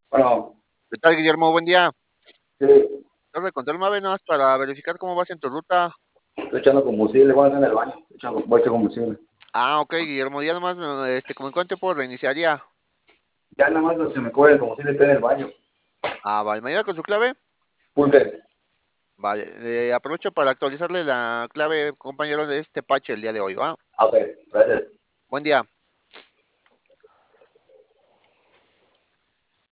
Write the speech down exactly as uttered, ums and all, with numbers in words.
Bueno, ¿Qué tal, Guillermo? Buen día. sí, Tarde con Telma, nada más para verificar cómo vas en tu ruta. estoy echando combustible, bueno, estoy en el baño, estoy echando, voy a echar combustible. Ah, ok, Guillermo, ya nomás, eh, este, como en cuánto tiempo reiniciaría. Ya nada más se me cubre el combustible, estoy en el baño. Ah, vale, mañana con su clave. Pulpe. Vale, eh, aprovecho para actualizarle la clave, compañero, de este patch el día de hoy, ¿va? Ah, ok, gracias. Buen día.